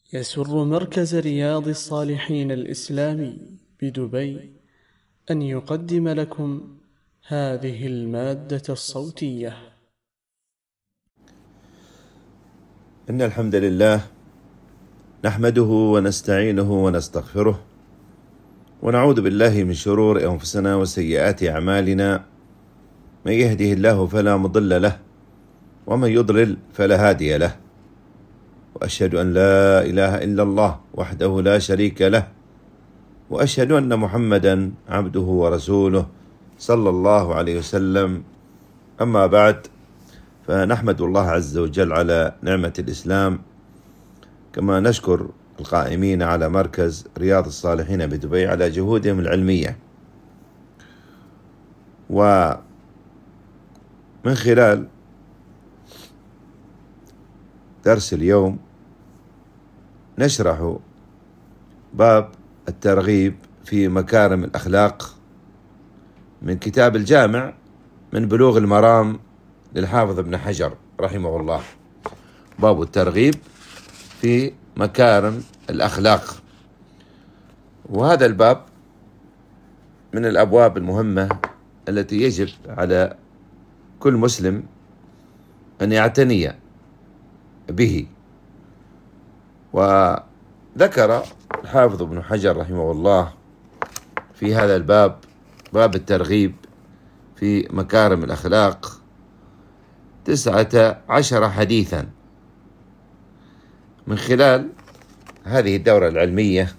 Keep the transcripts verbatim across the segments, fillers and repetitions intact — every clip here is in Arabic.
يسر مركز رياض الصالحين الإسلامي بدبي أن يقدم لكم هذه المادة الصوتية. إن الحمد لله نحمده ونستعينه ونستغفره ونعوذ بالله من شرور أنفسنا وسيئات أعمالنا، من يهده الله فلا مضل له ومن يضلل فلا هادي له، وأشهد أن لا إله إلا الله وحده لا شريك له، وأشهد أن محمدا عبده ورسوله صلى الله عليه وسلم. أما بعد، فنحمد الله عز وجل على نعمة الإسلام، كما نشكر القائمين على مركز رياض الصالحين بدبي على جهودهم العلمية. ومن خلال درس اليوم نشرح باب الترغيب في مكارم الأخلاق من كتاب الجامع من بلوغ المرام للحافظ ابن حجر رحمه الله. باب الترغيب في مكارم الأخلاق، وهذا الباب من الأبواب المهمة التي يجب على كل مسلم أن يعتني به. وذكر الحافظ ابن حجر رحمه الله في هذا الباب، باب الترغيب في مكارم الأخلاق، تسعة عشر حديثا من خلال هذه الدورة العلمية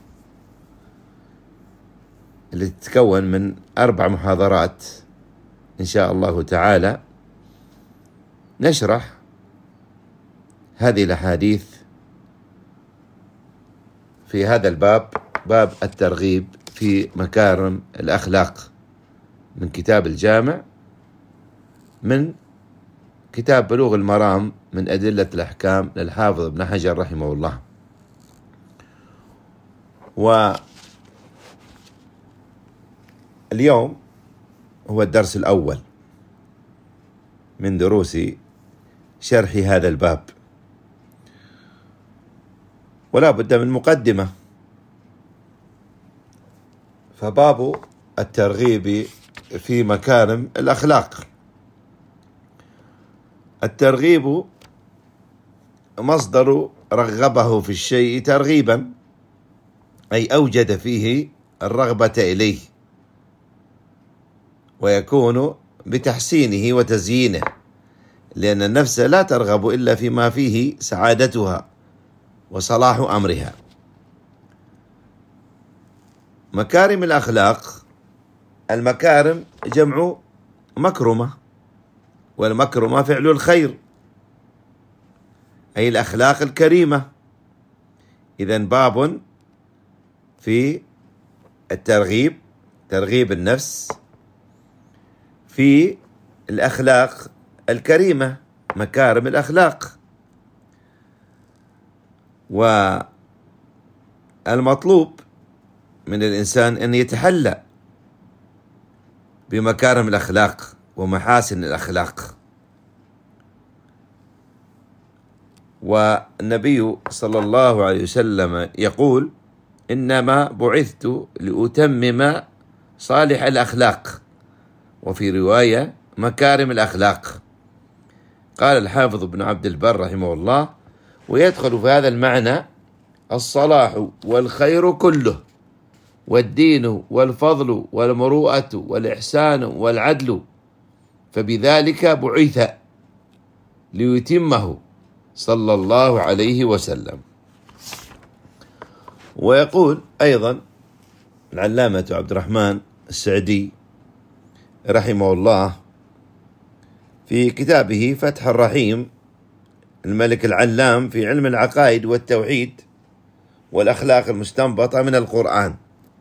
التي تتكون من أربع محاضرات إن شاء الله تعالى. نشرح هذه الأحاديث في هذا الباب، باب الترغيب في مكارم الأخلاق من كتاب الجامع من كتاب بلوغ المرام من أدلة الأحكام للحافظ ابن حجر رحمه الله. واليوم هو الدرس الأول من دروس شرح هذا الباب، ولا بد من مقدمة. فباب الترغيب في مكارم الأخلاق، الترغيب مصدر رغبه في الشيء ترغيبا، أي أوجد فيه الرغبة إليه، ويكون بتحسينه وتزيينه، لأن النفس لا ترغب إلا فيما فيه سعادتها وصلاح أمرها. مكارم الأخلاق، المكارم جمع مكرمة، والمكرمة فعل الخير، أي الأخلاق الكريمة. إذن باب في الترغيب، ترغيب النفس في الأخلاق الكريمة، مكارم الأخلاق. والمطلوب من الإنسان أن يتحلى بمكارم الأخلاق ومحاسن الأخلاق. والنبي صلى الله عليه وسلم يقول: إنما بعثت لأتمم صالح الأخلاق، وفي رواية مكارم الأخلاق. قال الحافظ ابن عبد البر رحمه الله: ويدخل في هذا المعنى الصلاح والخير كله، والدين والفضل والمروءة والإحسان والعدل، فبذلك بعث ليتمه صلى الله عليه وسلم. ويقول أيضا العلامة عبد الرحمن السعدي رحمه الله في كتابه فتح الرحيم الملك العلام في علم العقائد والتوحيد والأخلاق المستنبطة من القرآن،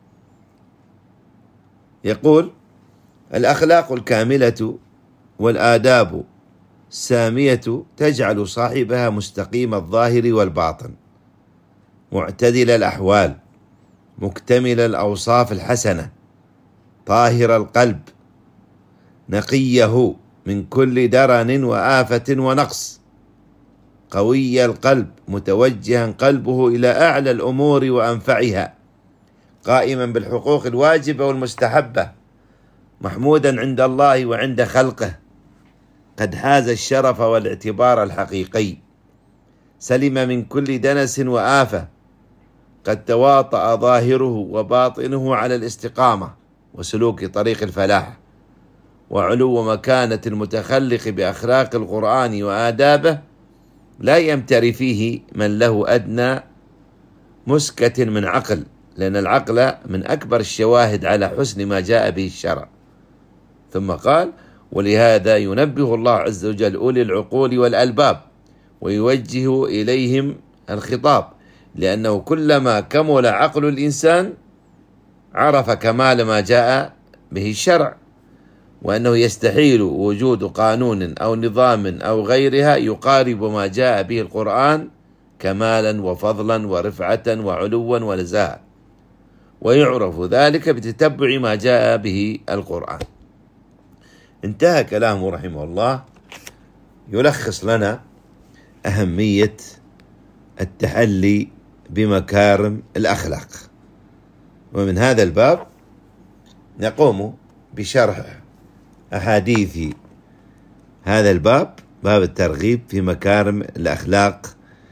يقول: الأخلاق الكاملة والآداب السامية تجعل صاحبها مستقيم الظاهر والباطن، معتدل الأحوال، مكتمل الأوصاف الحسنة، طاهر القلب، نقيه من كل درن وآفة ونقص، قوي القلب متوجها قلبه إلى أعلى الأمور وأنفعها، قائما بالحقوق الواجبة والمستحبة، محمودا عند الله وعند خلقه، قد حاز الشرف والاعتبار الحقيقي، سلم من كل دنس وآفة، قد تواطأ ظاهره وباطنه على الاستقامة وسلوك طريق الفلاح، وعلو مكانة المتخلق بأخلاق القرآن وآدابه لا يمتري فيه من له أدنى مسكة من عقل، لأن العقل من أكبر الشواهد على حسن ما جاء به الشرع. ثم قال: ولهذا ينبه الله عز وجل أولي العقول والألباب ويوجه إليهم الخطاب، لأنه كلما كمل عقل الإنسان عرف كمال ما جاء به الشرع، وأنه يستحيل وجود قانون أو نظام أو غيرها يقارب ما جاء به القرآن كمالا وفضلا ورفعة وعلوا ونزاهة، ويعرف ذلك بتتبع ما جاء به القرآن. انتهى كلامه رحمه الله يلخص لنا أهمية التحلي بمكارم الأخلاق، ومن هذا الباب نقوم بشرح أحاديث هذا الباب، باب الترغيب في مكارم الأخلاق،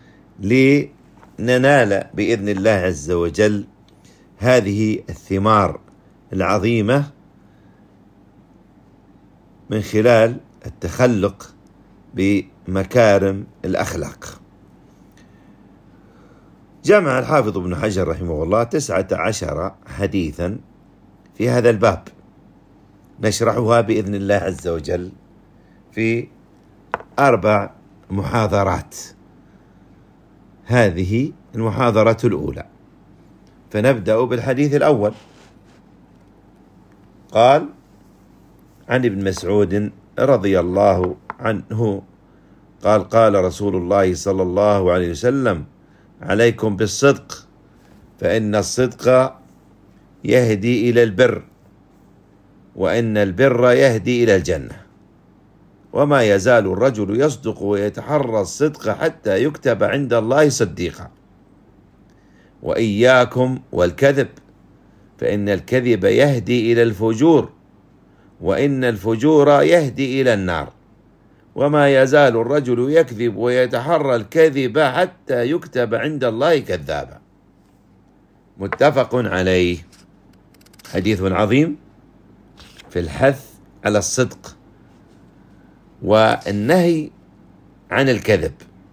لننال بإذن الله عز وجل هذه الثمار العظيمة من خلال التخلق بمكارم الأخلاق. جمع الحافظ ابن حجر رحمه الله تسعة عشر حديثا في هذا الباب، نشرحها بإذن الله عز وجل في أربع محاضرات. هذه المحاضرة الأولى، فنبدأ بالحديث الأول. قال: عن ابن مسعود رضي الله عنه قال: قال رسول الله صلى الله عليه وسلم: عليكم بالصدق، فإن الصدق يهدي إلى البر، وإن البر يهدي إلى الجنة، وما يزال الرجل يصدق ويتحرى الصدق حتى يكتب عند الله صديقا، وإياكم والكذب، فإن الكذب يهدي إلى الفجور، وإن الفجور يهدي إلى النار، وما يزال الرجل يكذب ويتحرى الكذب حتى يكتب عند الله كذابا. متفق عليه. حديث عظيم في الحث على الصدق والنهي عن الكذب.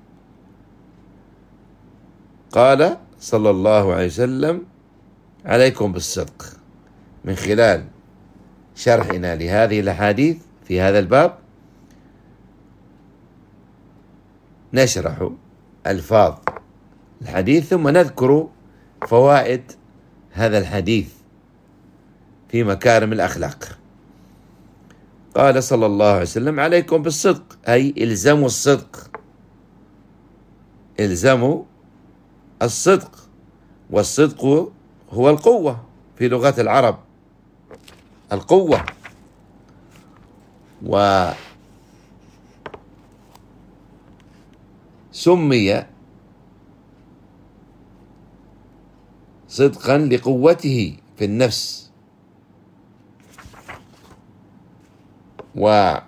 قال صلى الله عليه وسلم: عليكم بالصدق. من خلال شرحنا لهذه الأحاديث في هذا الباب نشرح ألفاظ الحديث، ثم نذكر فوائد هذا الحديث في مكارم الأخلاق. قال صلى الله عليه وسلم: عليكم بالصدق، أي إلزموا الصدق، إلزموا الصدق. والصدق هو القوة في لغة العرب، القوة. وسمي صدقا لقوته في النفس. ويقول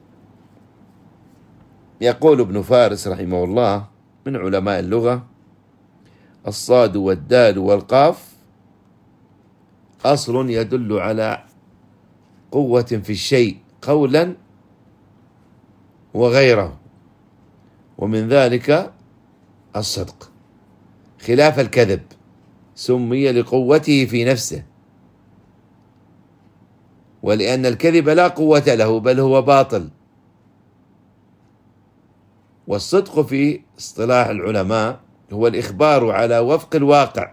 ابن فارس رحمه الله من علماء اللغة: الصاد والدال والقاف أصل يدل على قوة في الشيء قولا وغيره، ومن ذلك الصدق، خلاف الكذب، سمي لقوته في نفسه، ولأن الكذب لا قوة له بل هو باطل. والصدق في اصطلاح العلماء هو الإخبار على وفق الواقع،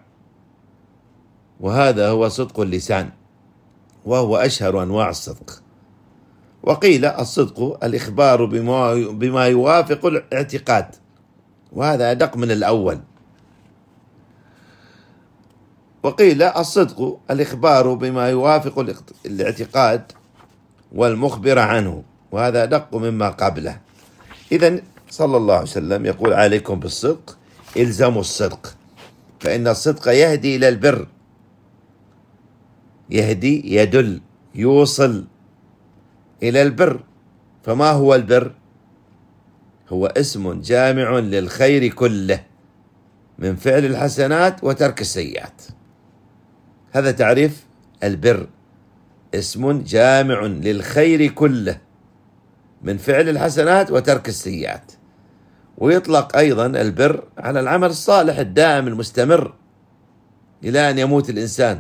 وهذا هو صدق اللسان، وهو أشهر أنواع الصدق. وقيل الصدق الإخبار بما بما يوافق الاعتقاد، وهذا أدق من الأول. وقيل الصدق الإخبار بما يوافق الاعتقاد والمخبر عنه، وهذا أدق مما قبله. إذن صلى الله عليه وسلم يقول: عليكم بالصدق، الزموا الصدق، فإن الصدق يهدي إلى البر. يهدي، يدل، يوصل إلى البر. فما هو البر؟ هو اسم جامع للخير كله، من فعل الحسنات وترك السيئات. هذا تعريف البر: اسم جامع للخير كله، من فعل الحسنات وترك السيئات. ويطلق أيضا البر على العمل الصالح الدائم المستمر إلى أن يموت الإنسان.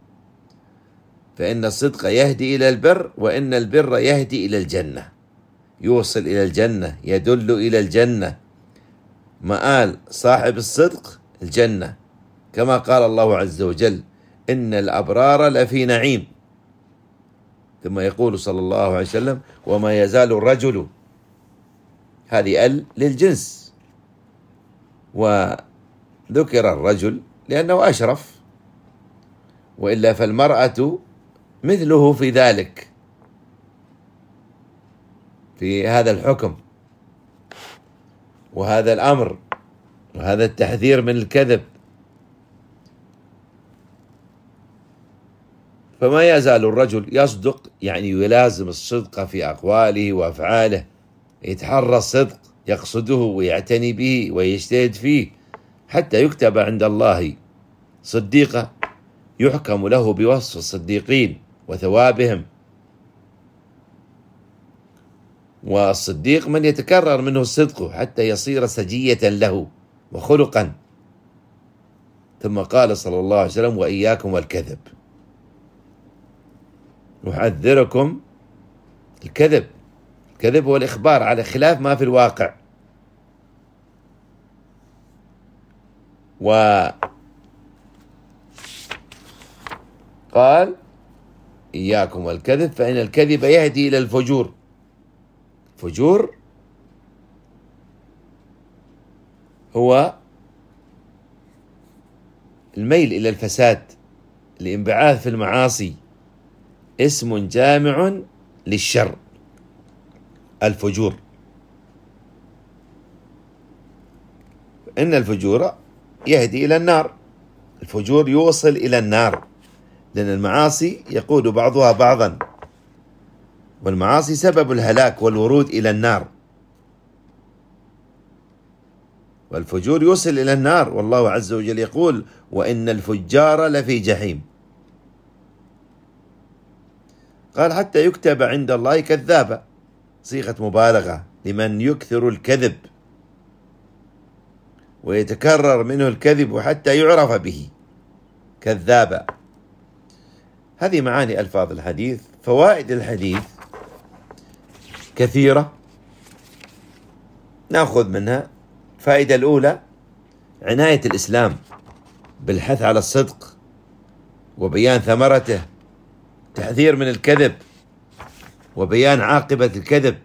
فإن الصدق يهدي إلى البر، وإن البر يهدي إلى الجنة، يوصل إلى الجنة، يدل إلى الجنة. مآل صاحب الصدق الجنة، كما قال الله عز وجل: إن الأبرار لفي نعيم. ثم يقول صلى الله عليه وسلم: وما يزال الرجل، هذه ال للجنس، وذكر الرجل لأنه أشرف، وإلا فالمرأة مثله في ذلك، في هذا الحكم وهذا الأمر وهذا التحذير من الكذب. فما يزال الرجل يصدق، يعني يلازم الصدق في أقواله وأفعاله، يتحرى الصدق، يقصده ويعتني به ويجتهد فيه، حتى يكتب عند الله صديقا، يحكم له بوصف الصديقين وثوابهم. والصديق من يتكرر منه الصدق حتى يصير سجية له وخلقا. ثم قال صلى الله عليه وسلم: وإياكم والكذب، أحذركم الكذب. الكذب هو الإخبار على خلاف ما في الواقع. وقال: إياكم والكذب، فإن الكذب يهدي إلى الفجور. فجور هو الميل إلى الفساد، الانبعاث في المعاصي، اسم جامع للشر، الفجور. إن الفجور يهدي إلى النار، الفجور يوصل إلى النار، لأن المعاصي يقود بعضها بعضا، والمعاصي سبب الهلاك والورود إلى النار، والفجور يوصل إلى النار. والله عز وجل يقول: وإن الفجار لفي جحيم. قال: حتى يكتب عند الله كذابا، صيغة مبالغة لمن يكثر الكذب ويتكرر منه الكذب حتى يعرف به، كذابا. هذه معاني ألفاظ الحديث. فوائد الحديث كثيرة، نأخذ منها. الفائدة الأولى: عناية الإسلام بالحث على الصدق وبيان ثمرته، تحذير من الكذب وبيان عاقبة الكذب.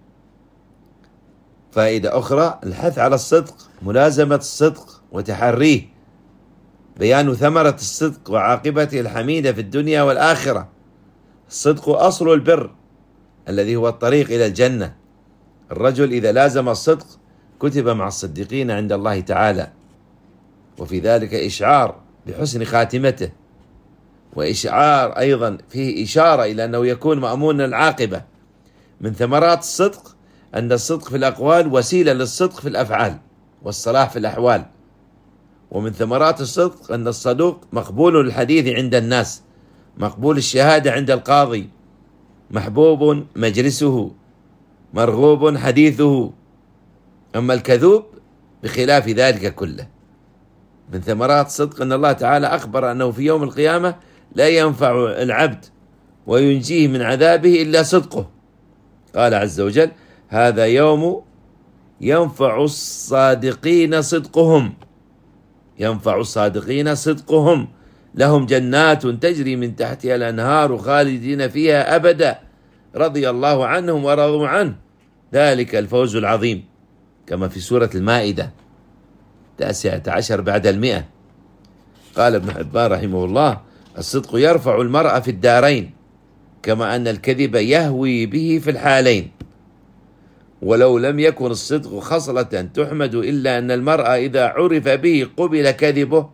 فائدة أخرى: الحث على الصدق، ملازمة الصدق وتحريه، بيان ثمرة الصدق وعاقبته الحميدة في الدنيا والآخرة. الصدق أصل البر الذي هو الطريق إلى الجنة. الرجل إذا لازم الصدق كتب مع الصديقين عند الله تعالى، وفي ذلك إشعار بحسن خاتمته، وإشعار أيضا فيه إشارة إلى أنه يكون مأمون العاقبة. من ثمرات الصدق أن الصدق في الأقوال وسيلة للصدق في الأفعال والصلاح في الأحوال. ومن ثمرات الصدق أن الصدوق مقبول الحديث عند الناس، مقبول الشهادة عند القاضي، محبوب مجلسه، مرغوب حديثه. أما الكذوب بخلاف ذلك كله. من ثمرات الصدق أن الله تعالى أخبر أنه في يوم القيامة لا ينفع العبد وينجيه من عذابه إلا صدقه. قال عز وجل: هذا يوم ينفع الصادقين صدقهم، ينفع الصادقين صدقهم، لهم جنات تجري من تحتها الأنهار خالدين فيها أبدا، رضي الله عنهم ورضوا عنه، ذلك الفوز العظيم. كما في سورة المائدة تاسعة عشر بعد المئة. قال ابن حبان رحمه الله: الصدق يرفع المرء في الدارين، كما أن الكذب يهوي به في الحالين. ولو لم يكن الصدق خصلة تحمد إلا أن المرء إذا عرف به قبل كذبه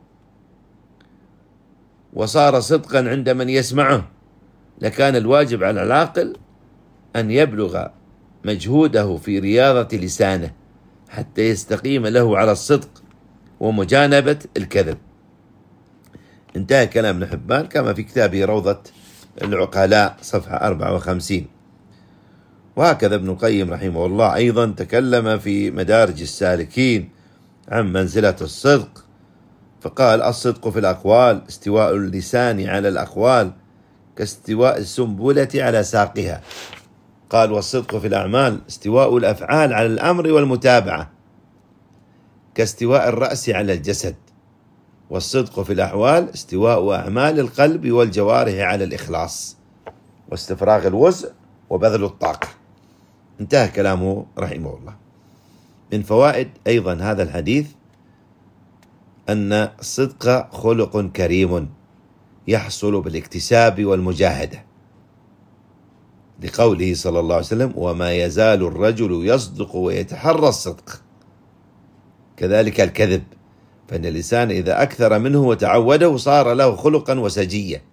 وصار صدقا عند من يسمعه، لكان الواجب على العاقل أن يبلغ مجهوده في رياضة لسانه حتى يستقيم له على الصدق ومجانبة الكذب. انتهى كلام ابن حبان كما في كتابه روضة العقلاء صفحة أربعة وخمسين. وهكذا ابن القيم رحمه الله أيضا تكلم في مدارج السالكين عن منزلة الصدق، فقال: الصدق في الأقوال استواء اللسان على الأقوال كاستواء السنبلة على ساقها. قال: والصدق في الأعمال استواء الأفعال على الأمر والمتابعة كاستواء الرأس على الجسد. والصدق في الأحوال استواء أعمال القلب والجوارح على الإخلاص واستفراغ الوسع وبذل الطاقة. انتهى كلامه رحمه الله. من فوائد أيضا هذا الحديث أن الصدق خلق كريم يحصل بالاكتساب والمجاهدة، لقوله صلى الله عليه وسلم: وما يزال الرجل يصدق ويتحرى الصدق. كذلك الكذب، فإن الإنسان إذا أكثر منه وتعوده صار له خلقا وسجية.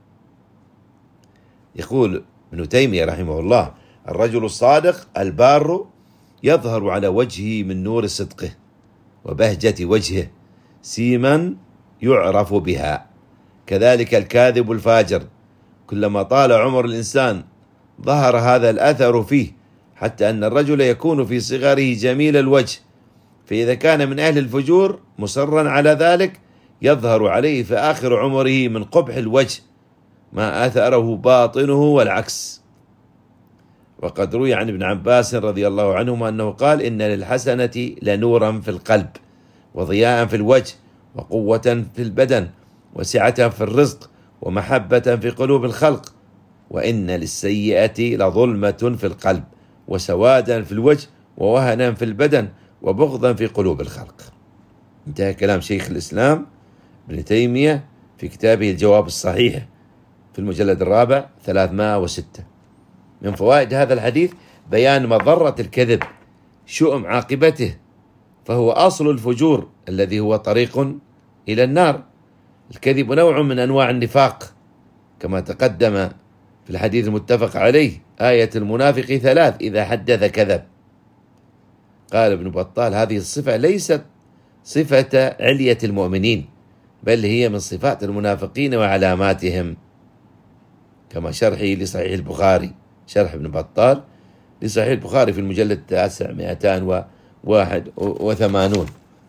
يقول ابن تيمية رحمه الله: الرجل الصادق البار يظهر على وجهه من نور صدقه وبهجة وجهه سيما يعرف بها. كذلك الكاذب الفاجر، كلما طال عمر الإنسان ظهر هذا الأثر فيه، حتى أن الرجل يكون في صغره جميل الوجه، فإذا كان من أهل الفجور مصرا على ذلك يظهر عليه في آخر عمره من قبح الوجه ما أثره باطنه والعكس. وقد روي عن ابن عباس رضي الله عنهما أنه قال: إن للحسنة لنورا في القلب وضياء في الوجه وقوة في البدن وسعة في الرزق ومحبة في قلوب الخلق، وإن للسيئة لظلمة في القلب وسوادا في الوجه ووهنا في البدن وبغضا في قلوب الخلق. انتهى كلام شيخ الإسلام ابن تيمية في كتابه الجواب الصحيح في المجلد الرابع ثلاثمائة وستة. من فوائد هذا الحديث بيان مضرة الكذب، شؤم عاقبته، فهو أصل الفجور الذي هو طريق إلى النار. الكذب نوع من أنواع النفاق كما تقدم في الحديث المتفق عليه: آية المنافق ثلاث: إذا حدث كذب. قال ابن بطال: هذه الصفة ليست صفة علية المؤمنين، بل هي من صفات المنافقين وعلاماتهم، كما شرحه لصحيح البخاري، شرح ابن بطال لصحيح البخاري في المجلد التاسع مئتان وواحد وثمانون.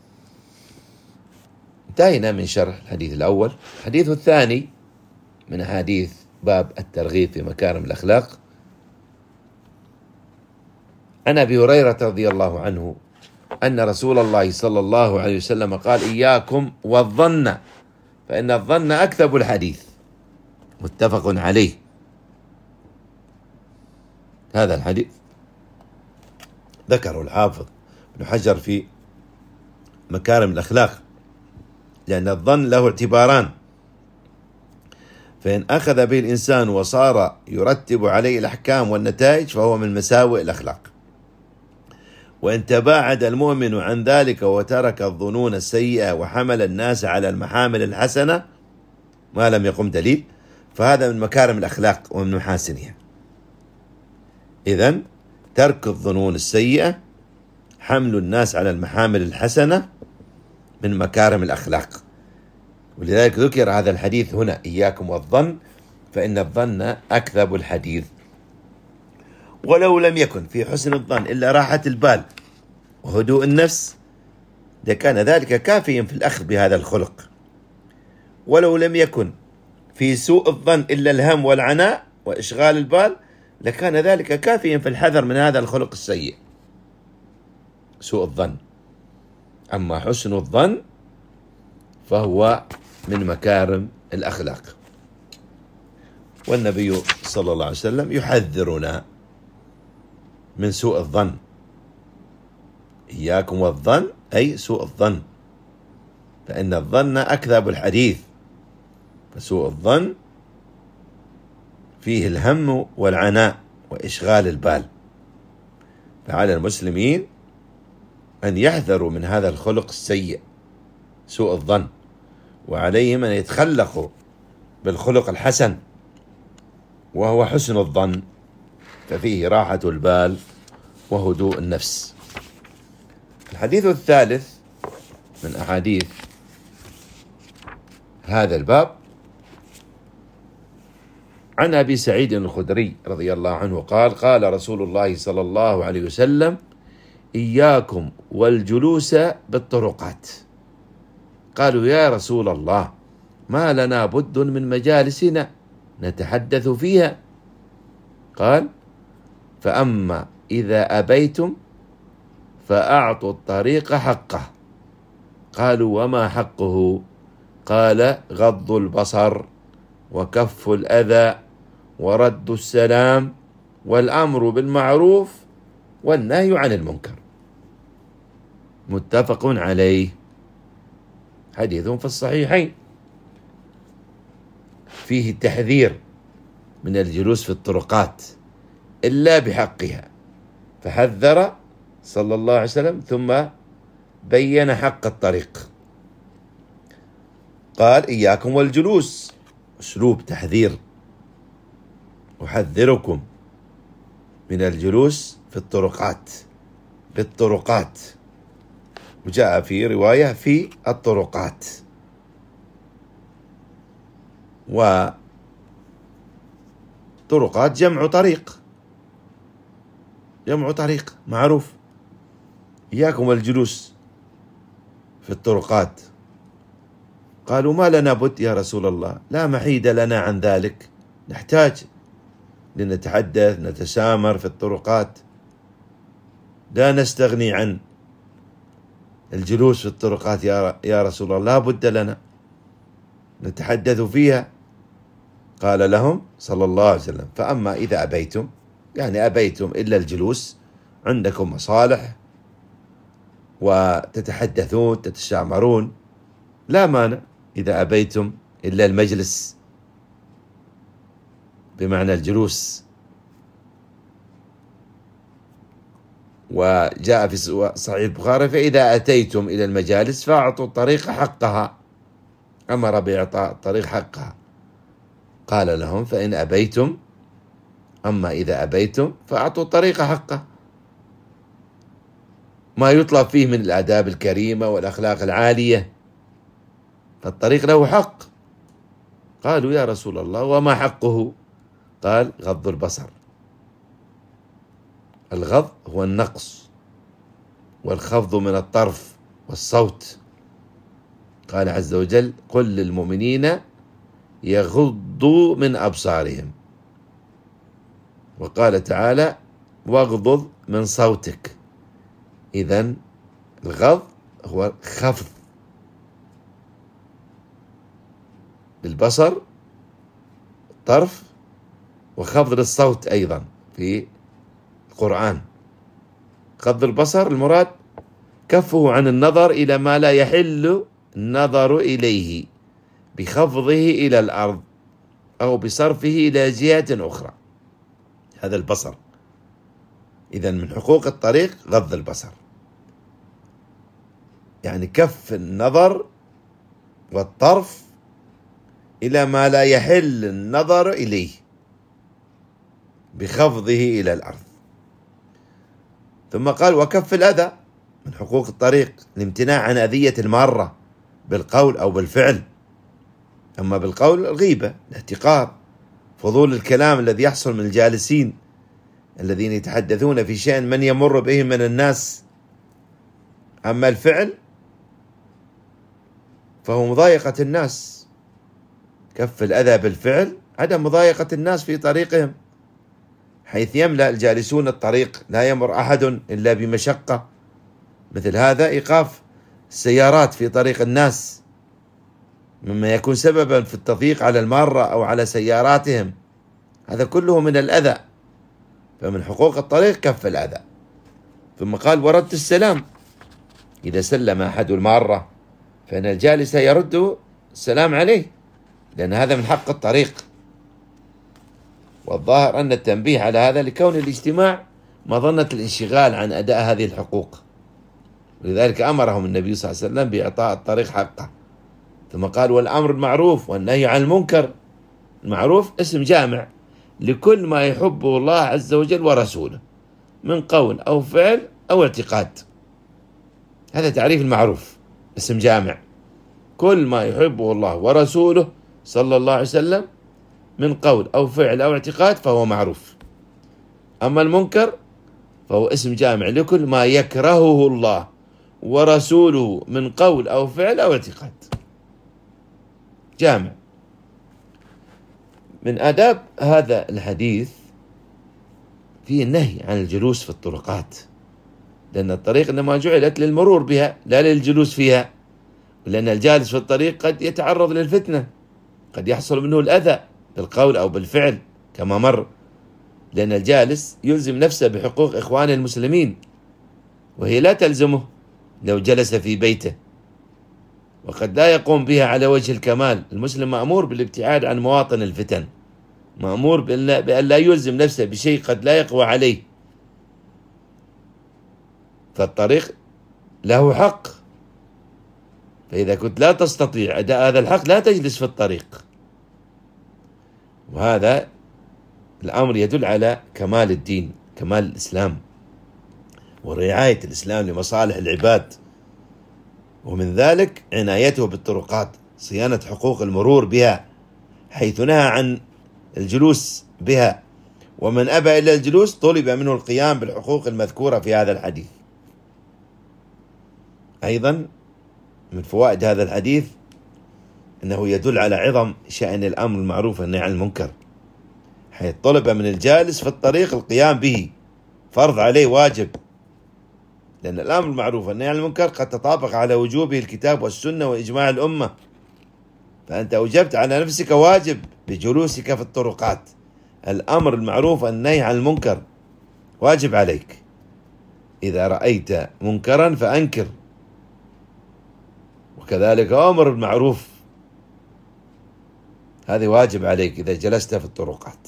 انتهينا من شرح الحديث الأول. الحديث الثاني من حديث باب الترغيب في مكارم الأخلاق، عن أبي هريرة رضي الله عنه أن رسول الله صلى الله عليه وسلم قال: إياكم والظن فإن الظن أكذب الحديث. متفق عليه. هذا الحديث ذكره الحافظ ابن حجر في مكارم الأخلاق، لأن الظن له اعتباران: فإن أخذ به الإنسان وصار يرتب عليه الأحكام والنتائج فهو من مساوئ الأخلاق، وإن تباعد المؤمن عن ذلك وترك الظنون السيئة وحمل الناس على المحامل الحسنة ما لم يقم دليل فهذا من مكارم الأخلاق ومن محاسنها. إذن ترك الظنون السيئة، حمل الناس على المحامل الحسنة من مكارم الأخلاق. ولذلك ذكر هذا الحديث هنا: إياكم والظن فإن الظن أكذب الحديث. ولو لم يكن في حسن الظن إلا راحة البال وهدوء النفس لكان ذلك كافيا في الأخذ بهذا الخلق. ولو لم يكن في سوء الظن إلا الهم والعناء وإشغال البال لكان ذلك كافيا في الحذر من هذا الخلق السيء، سوء الظن. أما حسن الظن فهو من مكارم الأخلاق. والنبي صلى الله عليه وسلم يحذرنا من سوء الظن. إياكم والظن أي سوء الظن، فإن الظن أكذب الحديث. فسوء الظن فيه الهم والعناء وإشغال البال، فعلى المسلمين أن يحذروا من هذا الخلق السيء سوء الظن، وعليهم أن يتخلقوا بالخلق الحسن وهو حسن الظن، ففيه راحة البال وهدوء النفس. الحديث الثالث من أحاديث هذا الباب عن أبي سعيد الخدري رضي الله عنه قال: قال رسول الله صلى الله عليه وسلم: إياكم والجلوس بالطرقات. قالوا: يا رسول الله، ما لنا بد من مجالسنا نتحدث فيها. قال: فأما إذا أبيتم فأعطوا الطريق حقه. قالوا: وما حقه؟ قال: غض البصر وكف الأذى ورد السلام والأمر بالمعروف والنهي عن المنكر. متفق عليه. حديث في الصحيحين فيه التحذير من الجلوس في الطرقات إلا بحقها، فحذر صلى الله عليه وسلم ثم بين حق الطريق. قال: إياكم والجلوس، أسلوب تحذير، أحذركم من الجلوس في الطرقات بالطرقات، وجاء في رواية في الطرقات. وطرقات جمع طريق، جمع طريق معروف. إياكم والجلوس في الطرقات. قالوا: ما لنا بد يا رسول الله، لا محيد لنا عن ذلك، نحتاج لنتحدث نتسامر في الطرقات، لا نستغني عن الجلوس في الطرقات يا رسول الله، لا بد لنا نتحدث فيها. قال لهم صلى الله عليه وسلم: فأما إذا أبيتم، يعني أبيتم إلا الجلوس، عندكم مصالح وتتحدثون تتشامرون، لا مانع إذا أبيتم إلا المجلس بمعنى الجلوس. وجاء في صحيح البخاري: فإذا أتيتم إلى المجالس فأعطوا الطريق حقها، أمر بإعطاء الطريق حقها. قال لهم: فإن أبيتم، أما إذا أبيتم فأعطوا الطريق حقه، ما يطلب فيه من الآداب الكريمة والأخلاق العالية، فالطريق له حق. قالوا: يا رسول الله، وما حقه؟ قال: غض البصر. الغض هو النقص والخفض من الطرف والصوت. قال عز وجل: قل للمؤمنين يغضوا من أبصارهم. وقال تعالى: واغضض من صوتك. إذن الغض هو خفض للبصر، طرف، وخفض للصوت أيضا في القرآن. غض البصر المراد كفه عن النظر إلى ما لا يحل النظر إليه بخفضه إلى الأرض أو بصرفه إلى جهة أخرى، هذا البصر. إذن من حقوق الطريق غض البصر، يعني كف النظر والطرف إلى ما لا يحل النظر إليه بخفضه إلى الأرض. ثم قال: وكف الأذى، من حقوق الطريق الامتناع عن أذية المارة بالقول أو بالفعل. أما بالقول الغيبة، الاحتقار، فضول الكلام الذي يحصل من الجالسين الذين يتحدثون في شأن من يمر بهم من الناس. أما الفعل فهو مضايقة الناس. كف الأذى بالفعل عدم مضايقة الناس في طريقهم، حيث يملأ الجالسون الطريق، لا يمر أحد إلا بمشقة. مثل هذا إيقاف السيارات في طريق الناس مما يكون سببا في التضييق على المارة أو على سياراتهم، هذا كله من الأذى. فمن حقوق الطريق كف الأذى. ثم قال: ورد السلام، إذا سلم أحد المارة فإن الجالس يرد السلام عليه، لأن هذا من حق الطريق. والظاهر أن التنبيه على هذا لكون الاجتماع مظنة الانشغال عن أداء هذه الحقوق. ولذلك أمرهم النبي صلى الله عليه وسلم بإعطاء الطريق حقه، ثم قال والأمر بالمعروف والنهي عن المنكر. المعروف اسم جامع لكل ما يحبه الله عز وجل ورسوله من قول أو فعل أو اعتقاد. هذا تعريف المعروف، اسم جامع كل ما يحبه الله ورسوله صلى الله عليه وسلم من قول أو فعل أو اعتقاد فهو معروف. أما المنكر فهو اسم جامع لكل ما يكرهه الله ورسوله من قول أو فعل أو اعتقاد، جامع. من آداب هذا الحديث فيه النهي عن الجلوس في الطرقات، لأن الطريق إنما جعلت للمرور بها لا للجلوس فيها، لأن الجالس في الطريق قد يتعرض للفتنة، قد يحصل منه الأذى بالقول أو بالفعل كما مر، لأن الجالس يلزم نفسه بحقوق إخوانه المسلمين وهي لا تلزمه لو جلس في بيته، وقد لا يقوم بها على وجه الكمال. المسلم مأمور بالابتعاد عن مواطن الفتن، مأمور بأن لا يلزم نفسه بشيء قد لا يقوى عليه. فالطريق له حق، فإذا كنت لا تستطيع أداء هذا الحق لا تجلس في الطريق. وهذا الأمر يدل على كمال الدين، كمال الإسلام ورعاية الإسلام لمصالح العباد، ومن ذلك عنايته بالطرقات، صيانة حقوق المرور بها، حيث نهى عن الجلوس بها، ومن أبى إلا الجلوس طلب منه القيام بالحقوق المذكورة في هذا الحديث. أيضا من فوائد هذا الحديث أنه يدل على عظم شأن الأمر المعروف والنهي عن المنكر، حيث طلب من الجالس في الطريق القيام به، فرض عليه، واجب، لأن الأمر المعروف والنهي عن المنكر قد تطابق على وجوبه الكتاب والسنة وإجماع الأمة، فأنت أوجبت على نفسك واجب بجلوسك في الطرقات. الأمر المعروف والنهي عن المنكر واجب عليك، إذا رأيت منكرا فأنكر، وكذلك أمر بالمعروف هذا واجب عليك إذا جلست في الطرقات،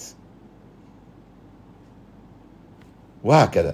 وهكذا.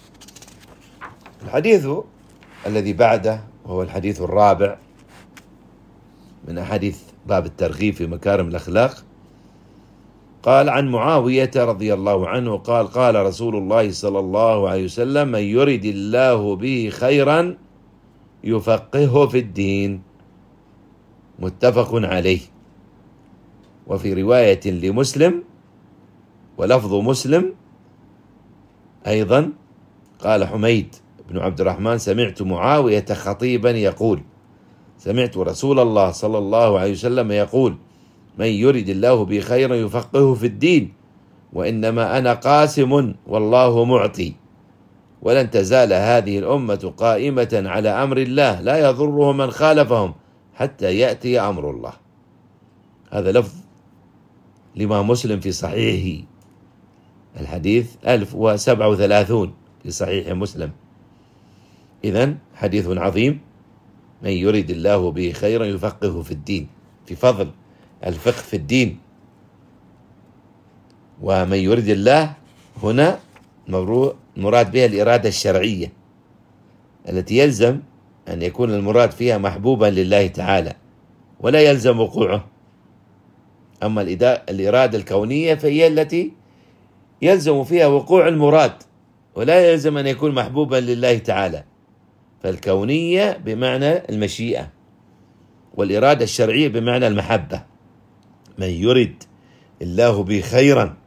الحديث الذي بعده وهو الحديث الرابع من أحاديث باب الترغيب في مكارم الأخلاق، قال عن معاوية رضي الله عنه قال قال رسول الله صلى الله عليه وسلم من يرد الله به خيرا يفقهه في الدين، متفق عليه. وفي رواية لمسلم ولفظ مسلم أيضا قال حميد بن عبد الرحمن سمعت معاوية خطيبا يقول سمعت رسول الله صلى الله عليه وسلم يقول من يرد الله به خيرا يفقهه في الدين، وإنما أنا قاسم والله معطي، ولن تزال هذه الأمة قائمة على أمر الله لا يضره من خالفهم حتى يأتي أمر الله. هذا لفظ الإمام مسلم في صحيحه، الحديث ألف وسبعة وثلاثون في صحيح مسلم. إذن حديث عظيم، من يريد الله به خيرا يفقهه في الدين، في فضل الفقه في الدين. ومن يريد الله هنا المراد بها الإرادة الشرعية التي يلزم أن يكون المراد فيها محبوبا لله تعالى ولا يلزم وقوعه. أما الإرادة الكونية فهي التي يلزم فيها وقوع المراد ولا يلزم أن يكون محبوبا لله تعالى، فالكونية بمعنى المشيئة والإرادة الشرعية بمعنى المحبة. من يرد الله به خيرا،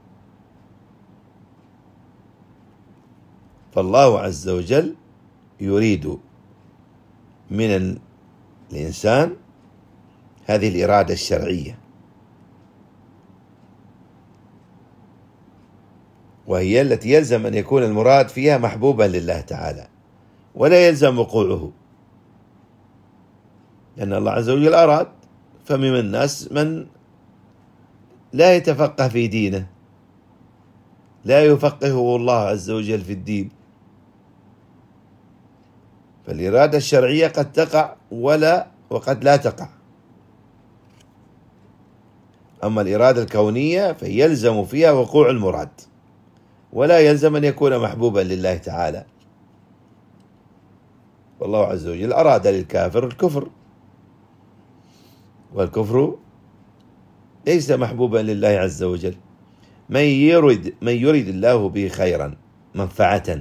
فالله عز وجل يريد من الإنسان هذه الإرادة الشرعية، وهي التي يلزم أن يكون المراد فيها محبوبا لله تعالى ولا يلزم وقوعه، لأن الله عز وجل أراد. فمن الناس من لا يتفقه في دينه، لا يفقهه الله عز وجل في الدين. فالإرادة الشرعية قد تقع ولا وقد لا تقع. أما الإرادة الكونية فيلزم فيها وقوع المراد. ولا يلزم أن يكون محبوبا لله تعالى. والله عز وجل أراد للكافر الكفر، والكفر ليس محبوبا لله عز وجل. من يرد من يرد الله به خيرا، منفعة،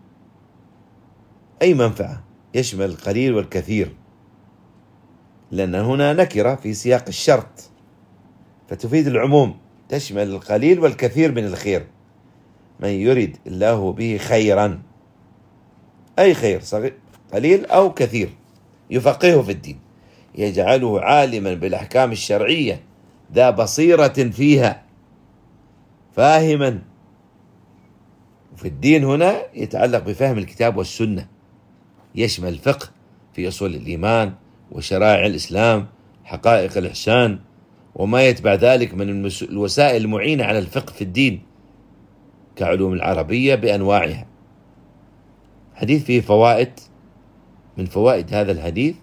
أي منفعة، يشمل القليل والكثير، لأن هنا نكرة في سياق الشرط فتفيد العموم، تشمل القليل والكثير من الخير. من يرد الله به خيرا، أي خير، صغير قليل أو كثير، يفقهه في الدين، يجعله عالما بالأحكام الشرعية، ذا بصيرة فيها، فاهما. وفي الدين هنا يتعلق بفهم الكتاب والسنة، يشمل الفقه في أصول الإيمان وشرائع الإسلام، حقائق الإحسان، وما يتبع ذلك من الوسائل المعينة على الفقه في الدين كعلوم العربية بأنواعها. حديث فيه فوائد. من فوائد هذا الحديث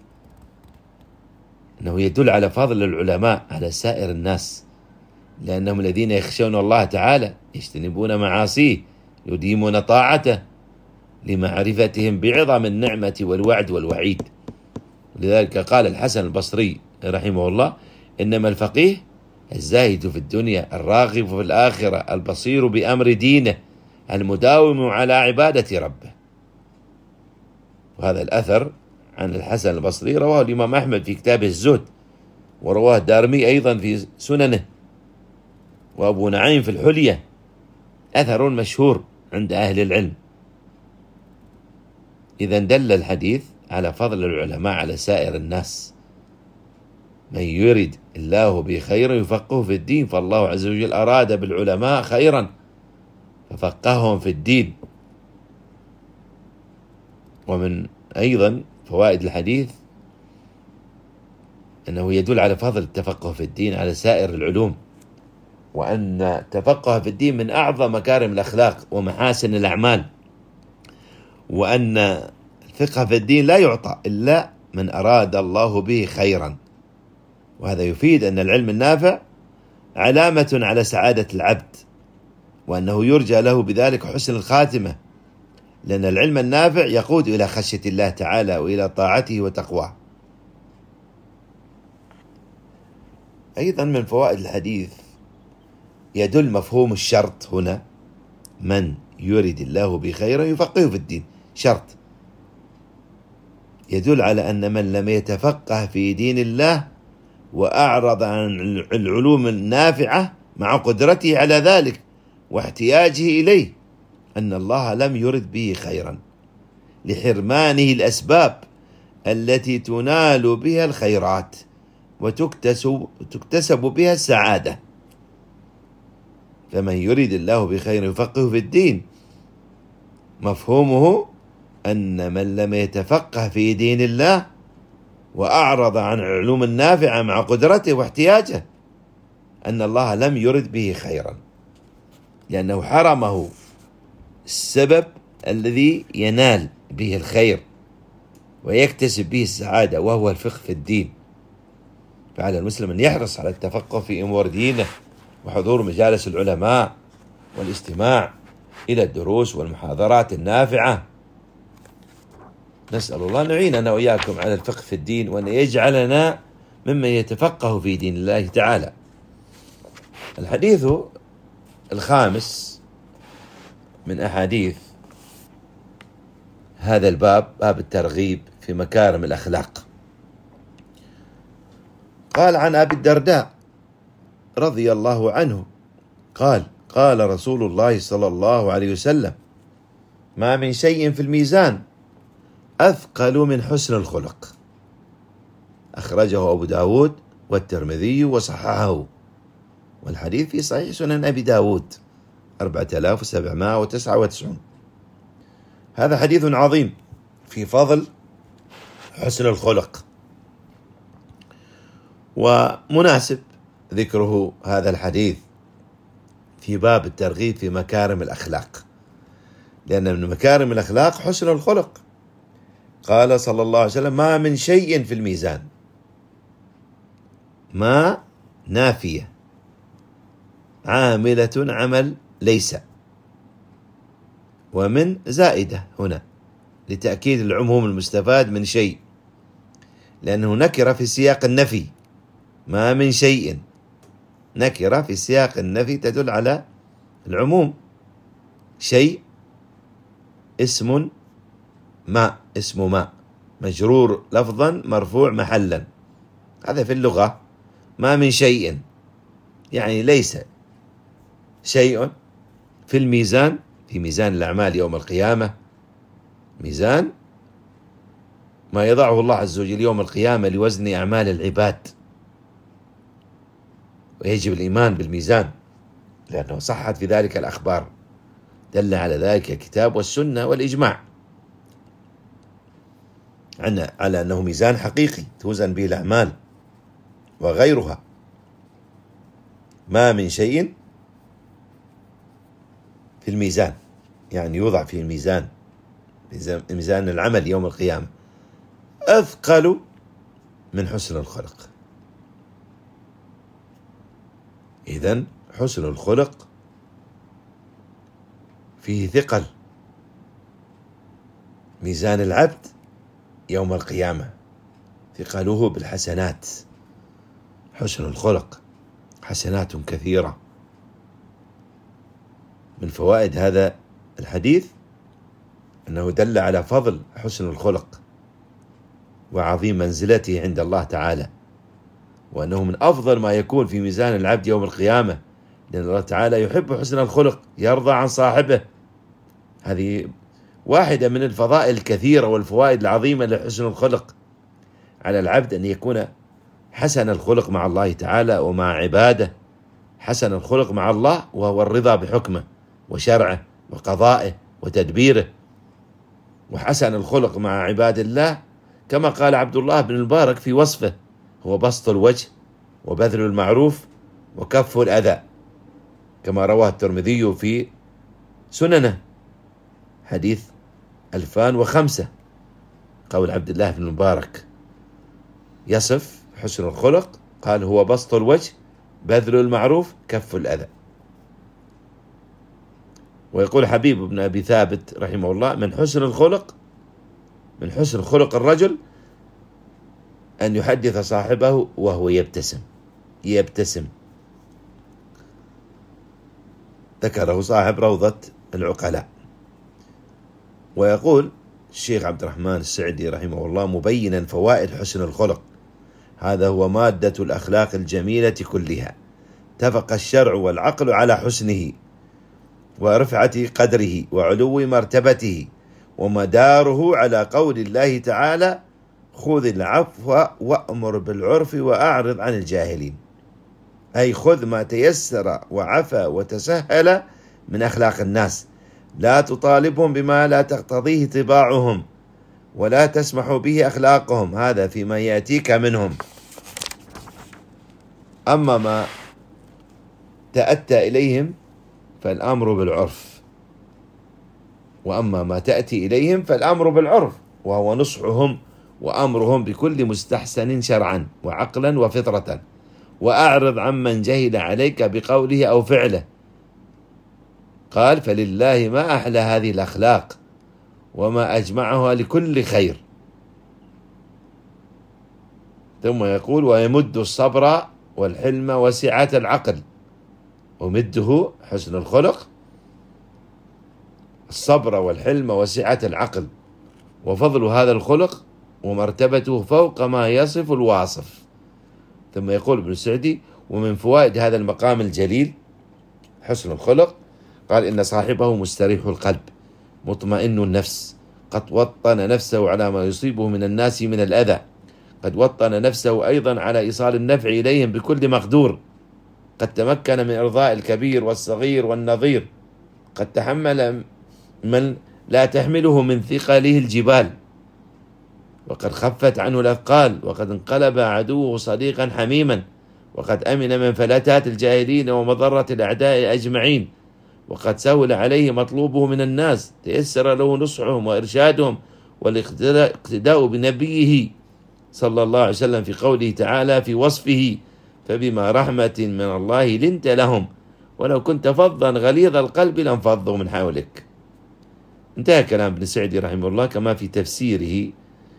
أنه يدل على فضل العلماء على سائر الناس، لأنهم الذين يخشون الله تعالى، يجتنبون معاصيه، يديمون طاعته، لمعرفتهم بعظم النعمة والوعد والوعيد. لذلك قال الحسن البصري رحمه الله: إنما الفقيه الزاهد في الدنيا، الراغب في الآخرة، البصير بأمر دينه، المداوم على عبادة ربه. وهذا الأثر عن الحسن البصري رواه الإمام أحمد في كتابه الزهد، ورواه الدارمي أيضا في سننه، وأبو نعيم في الحلية، أثر مشهور عند أهل العلم. إذا دل الحديث على فضل العلماء على سائر الناس. من يرد الله به خيرا يفقهه في الدين، فالله عز وجل أراد بالعلماء خيرا ففقههم في الدين. ومن أيضا فوائد الحديث أنه يدل على فضل التفقه في الدين على سائر العلوم، وأن التفقه في الدين من أعظم مكارم الأخلاق ومحاسن الأعمال، وأن الفقه في الدين لا يعطى إلا من أراد الله به خيرا. وهذا يفيد أن العلم النافع علامة على سعادة العبد، وأنه يرجى له بذلك حسن الخاتمة، لأن العلم النافع يقود إلى خشية الله تعالى وإلى طاعته وتقواه. أيضا من فوائد الحديث يدل مفهوم الشرط هنا: من يرد الله بخيرا يفقهه في الدين، شرط يدل على أن من لم يتفقه في دين الله وأعرض عن العلوم النافعة مع قدرته على ذلك واحتياجه إليه، أن الله لم يرد به خيرا، لحرمانه الأسباب التي تنال بها الخيرات وتكتسب تكتسب بها السعادة. فمن يرد الله بخير يفقهه في الدين، مفهومه أن من لم يتفقه في دين الله وأعرض عن العلوم النافعة مع قدرته واحتياجه، أن الله لم يرد به خيرا، لأنه حرمه السبب الذي ينال به الخير ويكتسب به السعادة، وهو الفقه في الدين. فعلى المسلم أن يحرص على التفقه في أمور دينه وحضور مجالس العلماء والاستماع إلى الدروس والمحاضرات النافعة. نسأل الله أن يعيننا وإياكم على الفقه في الدين، وأن يجعلنا ممن يتفقه في دين الله تعالى. الحديث الخامس من أحاديث هذا الباب، باب الترغيب في مكارم الأخلاق. قال عن أبي الدرداء رضي الله عنه قال: قال رسول الله صلى الله عليه وسلم: ما من شيء في الميزان أثقل من حسن الخلق. أخرجه أبو داود والترمذي وصححه، والحديث في صحيح سنن أبي داود أربعة آلاف وسبعمائة وتسعة وتسعين. هذا حديث عظيم في فضل حسن الخلق، ومناسب ذكره هذا الحديث في باب الترغيب في مكارم الأخلاق، لأن من مكارم الأخلاق حسن الخلق. قال صلى الله عليه وسلم: ما من شيء في الميزان، ما نافية عاملة عمل ليس، ومن زائدة هنا لتأكيد العموم المستفاد من شيء، لأنه نكرة في سياق النفي، ما من شيء، نكرة في سياق النفي تدل على العموم. شيء اسم ما، اسم ما مجرور لفظا مرفوع محلا، هذا في اللغة. ما من شيء يعني ليس شيء في الميزان، في ميزان الأعمال يوم القيامة، ميزان ما يضعه الله عز وجل يوم القيامة لوزن أعمال العباد، ويجب الإيمان بالميزان لأنه صحت في ذلك الأخبار، دل على ذلك الكتاب والسنة والإجماع على أنه ميزان حقيقي توزن به الأعمال وغيرها. ما من شيء في الميزان يعني يوضع في الميزان، ميزان العمل يوم القيامة، أثقل من حسن الخلق. إذن حسن الخلق فيه ثقل ميزان العبد يوم القيامة، ثقله بالحسنات. حسن الخلق حسنات كثيرة. من فوائد هذا الحديث أنه دل على فضل حسن الخلق وعظيم منزلته عند الله تعالى، وأنه من أفضل ما يكون في ميزان العبد يوم القيامة، لأن الله تعالى يحب حسن الخلق، يرضى عن صاحبه. هذه واحدة من الفضائل الكثيرة والفوائد العظيمة لحسن الخلق على العبد، أن يكون حسن الخلق مع الله تعالى ومع عباده. حسن الخلق مع الله وهو الرضا بحكمه وشرعه وقضائه وتدبيره، وحسن الخلق مع عباد الله كما قال عبد الله بن المبارك في وصفه، هو بسط الوجه وبذل المعروف وكف الأذى، كما رواه الترمذي في سننه حديث ألفان وخمسة، قول عبد الله بن المبارك يصف حسن الخلق، قال هو بسط الوجه بذل المعروف كف الأذى. ويقول حبيب بن أبي ثابت رحمه الله: من حسن الخلق من حسن خلق الرجل أن يحدث صاحبه وهو يبتسم يبتسم ذكره صاحب روضة العقلاء. ويقول الشيخ عبد الرحمن السعدي رحمه الله مبينا فوائد حسن الخلق: هذا هو مادة الأخلاق الجميلة كلها، اتفق الشرع والعقل على حسنه ورفعة قدره وعلو مرتبته، ومداره على قول الله تعالى: خذ العفو وأمر بالعرف وأعرض عن الجاهلين، أي خذ ما تيسر وعفى وتسهل من أخلاق الناس، لا تطالبهم بما لا تقتضيه طباعهم ولا تسمح به أخلاقهم، هذا فيما يأتيك منهم. أما ما تأتى إليهم فالأمر بالعرف، وأما ما تأتي إليهم فالأمر بالعرف، وهو نصحهم وأمرهم بكل مستحسن شرعا وعقلا وفطرة، وأعرض عمن جهل عليك بقوله أو فعله. قال: فلله ما أحلى هذه الأخلاق وما أجمعها لكل خير. ثم يقول: ويمد الصبر والحلم وسعة العقل. ومده حسن الخلق الصبر والحلم وسعة العقل، وفضل هذا الخلق ومرتبته فوق ما يصف الواصف. ثم يقول ابن السعدي: ومن فوائد هذا المقام الجليل حسن الخلق، قال: إن صاحبه مستريح القلب مطمئن النفس، قد وطن نفسه على ما يصيبه من الناس من الأذى، قد وطن نفسه أيضا على إيصال النفع إليهم بكل مقدور، قد تمكن من إرضاء الكبير والصغير والنظير، قد تحمل من لا تحمله من ثقله الجبال، وقد خفت عنه الأثقال، وقد انقلب عدوه صديقا حميما، وقد أمن من فلتات الجاهلين ومضرة الأعداء أجمعين، وقد سهل عليه مطلوبه من الناس، تيسر له نصحهم وإرشادهم والاقتداء بنبيه صلى الله عليه وسلم في قوله تعالى في وصفه: فبما رحمة من الله لنت لهم ولو كنت فظا غليظ القلب لانفضوا من حولك. انتهى كلام ابن سعدي رحمه الله، كما في تفسيره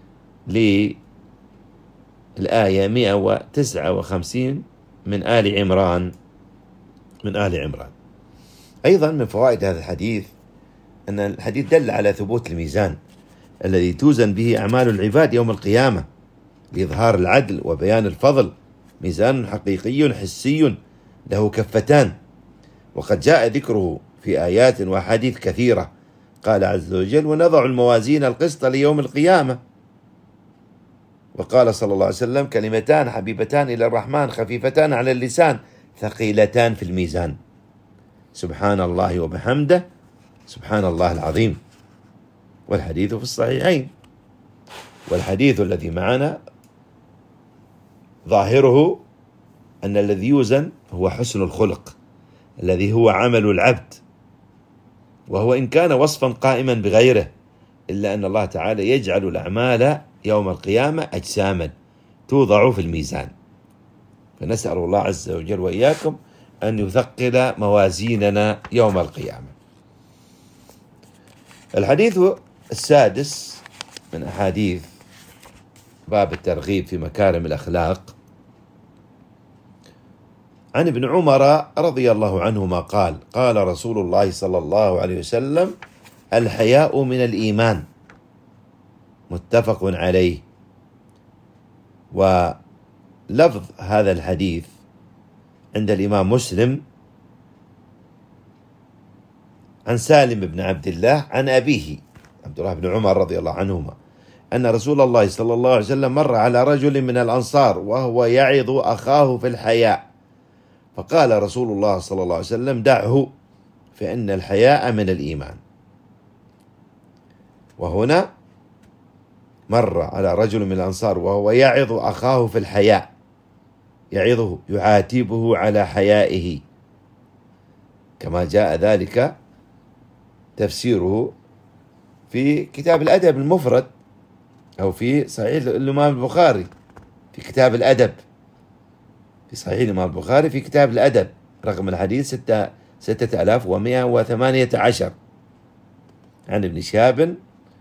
للآية مئة وتسعة وخمسين من آل عمران من آل عمران. أيضا من فوائد هذا الحديث أن الحديث دل على ثبوت الميزان الذي توزن به أعمال العباد يوم القيامة لإظهار العدل وبيان الفضل، ميزان حقيقي حسي له كفتان، وقد جاء ذكره في آيات وأحاديث كثيرة. قال عز وجل: ونضع الموازين القسط ليوم القيامة. وقال صلى الله عليه وسلم: كلمتان حبيبتان إلى الرحمن خفيفتان على اللسان ثقيلتان في الميزان، سبحان الله وبحمده سبحان الله العظيم. والحديث في الصحيحين. والحديث الذي معنا ظاهره أن الذي يوزن هو حسن الخلق الذي هو عمل العبد، وهو إن كان وصفا قائما بغيره، إلا أن الله تعالى يجعل الأعمال يوم القيامة أجساما توضع في الميزان. فنسأل الله عز وجل وإياكم أن يثقل موازيننا يوم القيامة. الحديث السادس من أحاديث باب الترغيب في مكارم الأخلاق، عن ابن عمر رضي الله عنهما قال: قال رسول الله صلى الله عليه وسلم: الحياء من الإيمان. متفق عليه. ولفظ هذا الحديث عند الإمام مسلم عن سالم بن عبد الله عن أبيه عبد الله بن عمر رضي الله عنهما أن رسول الله صلى الله عليه وسلم مر على رجل من الأنصار وهو يعظ أخاه في الحياء، فقال رسول الله صلى الله عليه وسلم: دعه فإن الحياء من الإيمان. وهنا مر على رجل من الأنصار وهو يعظ أخاه في الحياء، يعظه يعاتبه على حيائه، كما جاء ذلك تفسيره في كتاب الأدب المفرد، أو في صحيح الإمام البخاري في كتاب الأدب، في صحيح الإمام البخاري في كتاب الأدب رقم الحديث ستة ستة آلاف ومئة وثمانية عشر، عن ابن شهاب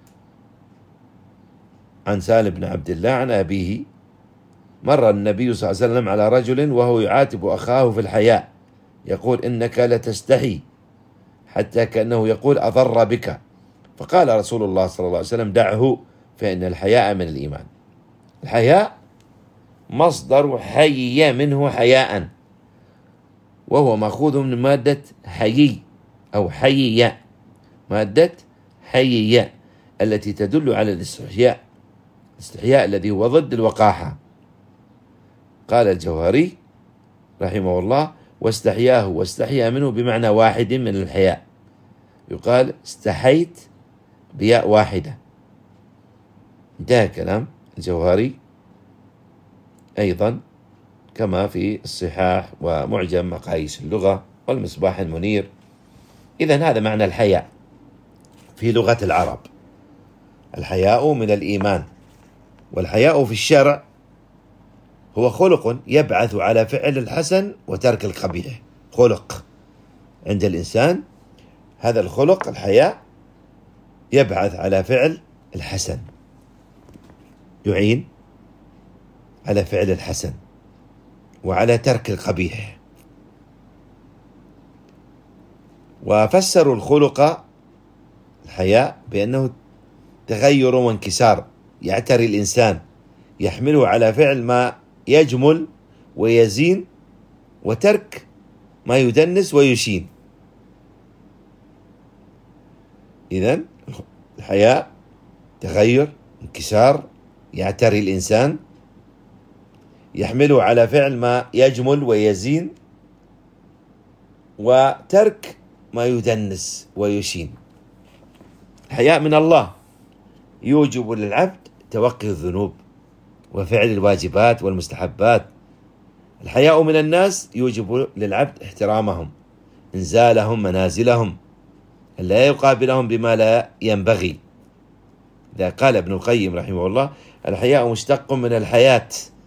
عن سالم بن عبد الله عن أبيه: مر النبي صلى الله عليه وسلم على رجل وهو يعاتب أخاه في الحياء يقول: إنك لتستحي، حتى كأنه يقول: أضر بك. فقال رسول الله صلى الله عليه وسلم: دعه فإن الحياء من الإيمان. الحياء مصدر حيي منه حياء، وهو مأخوذ من مادة حيي أو حيي، مادة حيي التي تدل على الاستحياء، الاستحياء الذي هو ضد الوقاحة. قال الجوهري رحمه الله: واستحياه واستحيا منه بمعنى واحد من الحياء، يقال استحيت بياء واحدة. انتهى كلام الجوهري أيضا كما في الصحاح ومعجم مقاييس اللغة والمصباح المنير. إذن هذا معنى الحياء في لغة العرب. الحياء من الإيمان. والحياء في الشرع هو خلق يبعث على فعل الحسن وترك القبيح. خلق عند الإنسان، هذا الخلق الحياء يبعث على فعل الحسن، يعين على فعل الحسن وعلى ترك القبيح. وفسروا الخلق الحياء بأنه تغير وانكسار يعتري الإنسان، يحمله على فعل ما يجمل ويزين وترك ما يدنس ويشين. إذن الحياء تغير انكسار يعتري الإنسان، يحمله على فعل ما يجمل ويزين وترك ما يدنس ويشين. الحياء من الله يوجب للعبد توقي الذنوب وفعل الواجبات والمستحبات. الحياء من الناس يوجب للعبد احترامهم، إنزالهم منازلهم، لا يقابلهم بما لا ينبغي. إذا قال ابن القيم رحمه الله: الحياء مشتق من الحياة،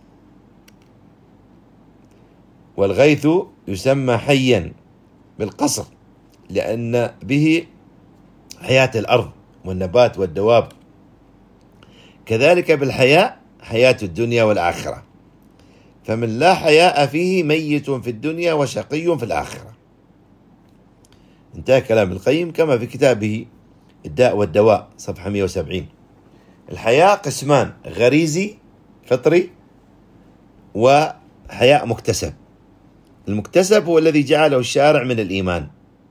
والغيث يسمى حيا بالقصر لأن به حياة الأرض والنبات والدواب. كذلك بالحياء حياة الدنيا والآخرة، فمن لا حياء فيه ميت في الدنيا وشقي في الآخرة. انتهى كلام القيم كما في كتابه الداء والدواء صفحة مئة وسبعين. الحياء قسمان: غريزي فطري، وحياء مكتسب. المكتسب هو الذي جعله الشارع من الإيمان،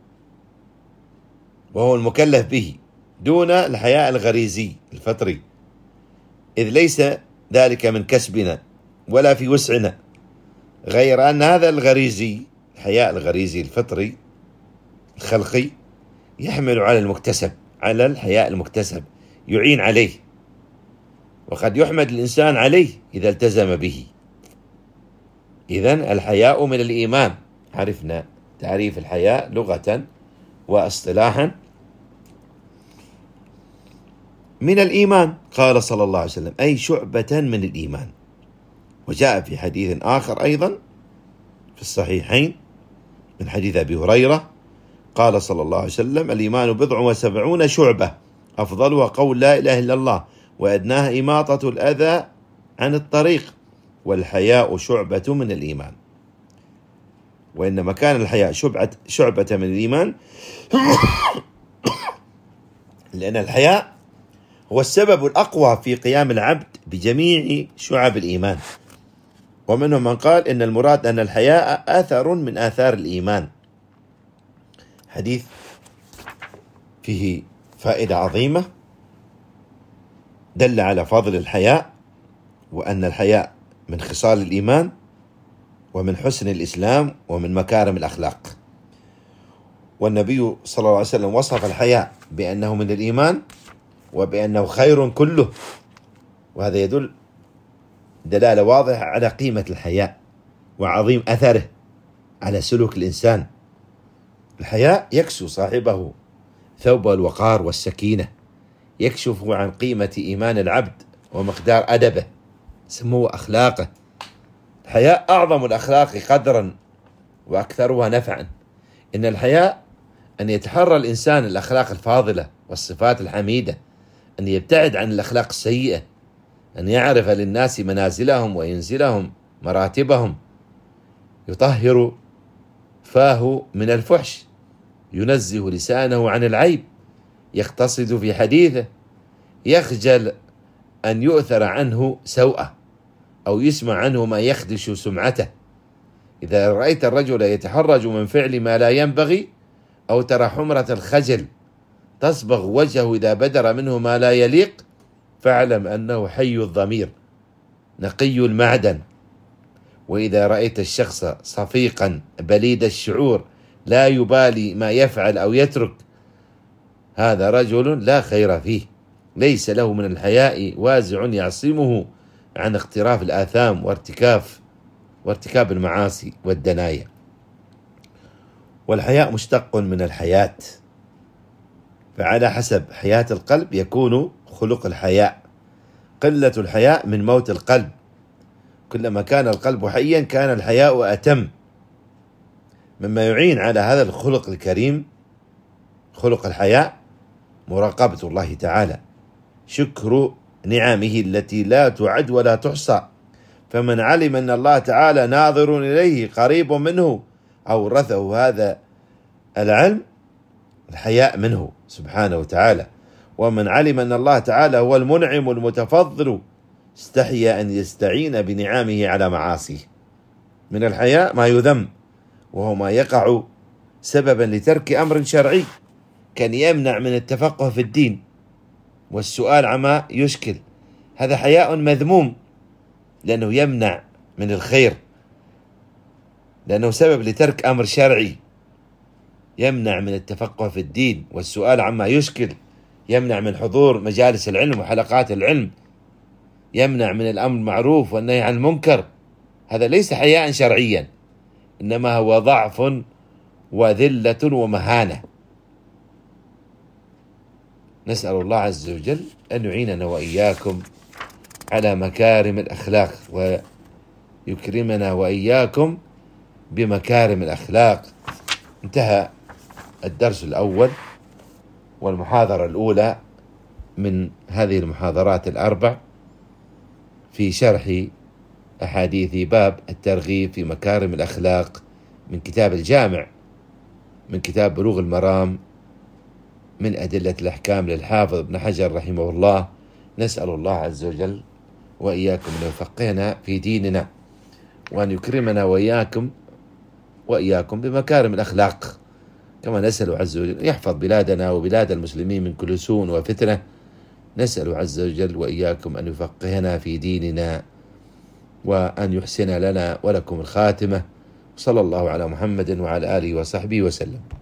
وهو المكلف به، دون الحياء الغريزي الفطري، إذ ليس ذلك من كسبنا ولا في وسعنا، غير أن هذا الغريزي، الحياء الغريزي الفطري الخلقي، يحمل على المكتسب، على الحياء المكتسب، يعين عليه، وقد يحمد الإنسان عليه إذا التزم به. إذن الحياء من الإيمان. عرفنا تعريف الحياء لغة واصطلاحا: من الإيمان، قال صلى الله عليه وسلم، أي شعبة من الإيمان. وجاء في حديث آخر أيضا في الصحيحين من حديث أبي هريرة قال صلى الله عليه وسلم: الإيمان بضع وسبعون شعبة، أفضلها قول لا إله إلا الله، وأدناها إماطة الأذى عن الطريق، والحياء شعبة من الإيمان. وإنما كان الحياء شعبة, شعبة من الإيمان لأن الحياء هو السبب الأقوى في قيام العبد بجميع شعب الإيمان. ومنهم من قال إن المراد أن الحياء أثر من آثار الإيمان. حديث فيه فائدة عظيمة دل على فضل الحياء، وأن الحياء من خصال الإيمان ومن حسن الإسلام ومن مكارم الأخلاق. والنبي صلى الله عليه وسلم وصف الحياء بأنه من الإيمان وبأنه خير كله، وهذا يدل دلالة واضحة على قيمة الحياء وعظيم أثره على سلوك الإنسان. الحياء يكسو صاحبه ثوب الوقار والسكينة، يكشف عن قيمة إيمان العبد ومقدار أدبه، سمو أخلاقه. الحياء أعظم الأخلاق قدرا وأكثرها نفعا. إن الحياء أن يتحرى الإنسان الأخلاق الفاضلة والصفات الحميدة، أن يبتعد عن الأخلاق السيئة، أن يعرف للناس منازلهم وينزلهم مراتبهم، يطهر فاه من الفحش، ينزه لسانه عن العيب، يقتصد في حديثه، يخجل أن يؤثر عنه سوءه أو يسمع عنه ما يخدش سمعته. إذا رأيت الرجل يتحرج من فعل ما لا ينبغي، أو ترى حمرة الخجل تصبغ وجهه إذا بدر منه ما لا يليق، فاعلم أنه حي الضمير نقي المعدن. وإذا رأيت الشخص صفيقا بليد الشعور لا يبالي ما يفعل أو يترك، هذا رجل لا خير فيه، ليس له من الحياء وازع يعصمه عن اقتراف الآثام وارتكاف وارتكاب المعاصي والدنايا. والحياء مشتق من الحياة، فعلى حسب حياة القلب يكون خلق الحياء. قلة الحياء من موت القلب، كلما كان القلب حيا كان الحياء أتم. مما يعين على هذا الخلق الكريم خلق الحياء مراقبة الله تعالى، شكر نعمه التي لا تعد ولا تحصى. فمن علم أن الله تعالى ناظر إليه قريب منه أورثه هذا العلم الحياء منه سبحانه وتعالى. ومن علم أن الله تعالى هو المنعم المتفضل استحيا أن يستعين بنعمه على معاصيه. من الحياء ما يذم، وهو ما يقع سببا لترك أمر شرعي، كان يمنع من التفقه في الدين والسؤال عما يشكل، هذا حياء مذموم لأنه يمنع من الخير، لأنه سبب لترك أمر شرعي، يمنع من التفقه في الدين والسؤال عما يشكل، يمنع من حضور مجالس العلم وحلقات العلم، يمنع من الأمر المعروف والنهي عن المنكر. هذا ليس حياء شرعيا، إنما هو ضعف وذلة ومهانة. نسأل الله عز وجل أن يعيننا وإياكم على مكارم الأخلاق، ويكرمنا وإياكم بمكارم الأخلاق. انتهى الدرس الأول والمحاضرة الأولى من هذه المحاضرات الأربع في شرح أحاديث باب الترغيب في مكارم الأخلاق من كتاب الجامع من كتاب بلوغ المرام من أدلة الأحكام للحافظ ابن حجر رحمه الله. نسأل الله عز وجل وإياكم أن يفقهنا في ديننا، وأن يكرمنا وإياكم وإياكم بمكارم الأخلاق، كما نسأل عز وجل يحفظ بلادنا وبلاد المسلمين من كل سوء وفتنة. نسأل عز وجل وإياكم أن يفقهنا في ديننا، وأن يحسن لنا ولكم الخاتمة. صلى الله على محمد وعلى آله وصحبه وسلم.